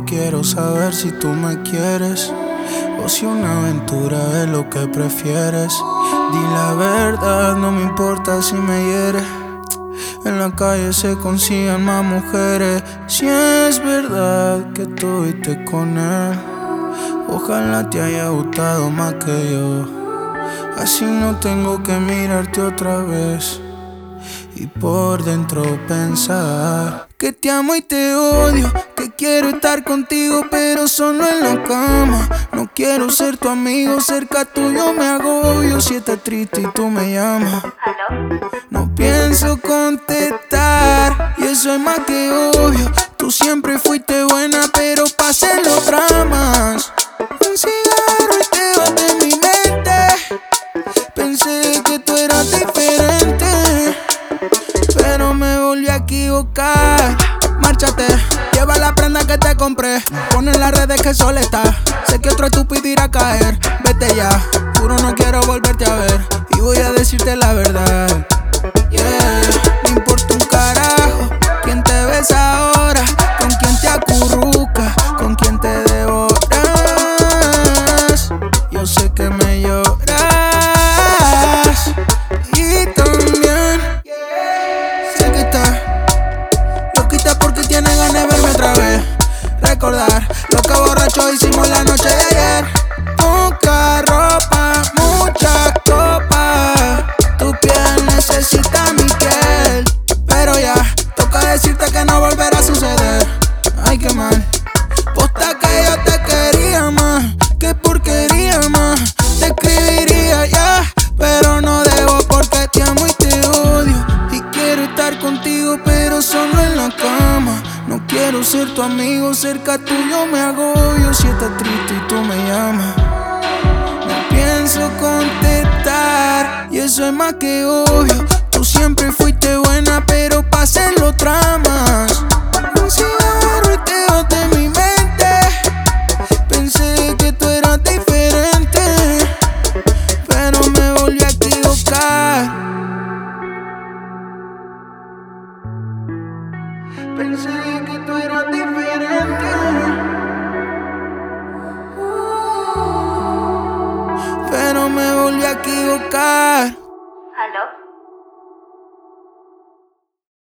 quiero saber si tú me quieres o si una aventura es lo que prefieres. Di la verdad, no me importa si me hieres. En la calle se consiguen más mujeres. Si es verdad que estuviste con él, ojalá te haya gustado más que yo. Así no tengo que mirarte otra vez y por dentro pensar que te amo y te odio, que quiero estar contigo pero solo en la cama. No quiero ser tu amigo, cerca tuyo me agobio. Si estás triste y tú me llamas, no pienso contestar y eso es más que obvio. Tú siempre fuiste buena pero pasé los dramas. Un cigarro y te vas de mi mente. Pensé que tú eras diferente, pero me volví a equivocar. Márchate, lleva la prenda que te compré. Pon en las redes que sola está. Sé que otro estúpido irá a caer. Vete ya, juro no quiero volverte a ver. Y voy a decirte la verdad. Yeah, me importa un carajo quién te besa ahora, con quién te acurruca, con quién te devoras. Yo sé que me lloras y también sé que estás loquita porque tienes ganas de verme otra vez. Recordar lo que borrachos hicimos la noche de ayer. Poca ropa, muchas copas. Tu piel necesita mi piel, pero ya toca decirte que no volverá a suceder. Ay, qué mal. Posta que yo te quería más, qué porquería más. Te escribiría ya, pero no debo porque te amo y te odio. Y quiero estar contigo pero solo en la cama. No quiero ser tu amigo, cerca tuyo me agobio. Si estás triste y tú me llamas, no pienso contestar y eso es más que obvio. Tú siempre fuiste buena pero pasé los dramas. Un cigarro y te vas de mi mente. Pensé que tú eras diferente, pero me volví a equivocar. Pensé que tú eras diferente, pero me volví a equivocar.